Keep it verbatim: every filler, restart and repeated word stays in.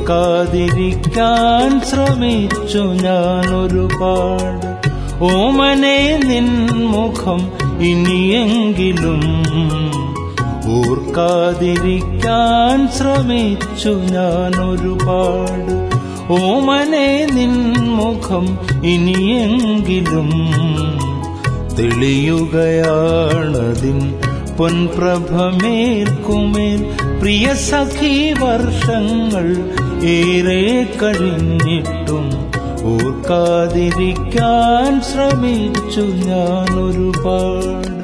ഓർക്കാതിരിക്കാൻ ശ്രമിച്ചു ഞാൻ ഒരുപാട്. ഓമനെ നിൻ മുഖം ഇനിയെങ്കിലും ഓർക്കാതിരിക്കാൻ ശ്രമിച്ചു ഞാൻ ഒരുപാട്. ഓമനെ നിൻ മുഖം ഇനിയെങ്കിലും തെളിയുകയാണതിൻ പൊൻപ്രഭമേൽക്കുമേൽ. പ്രിയ സഖി, വർഷങ്ങൾ ഏറെ കഴിഞ്ഞിട്ടും ഓർക്കാതിരിക്കാൻ ശ്രമിച്ചു ഞാൻ ഒരുപാട്.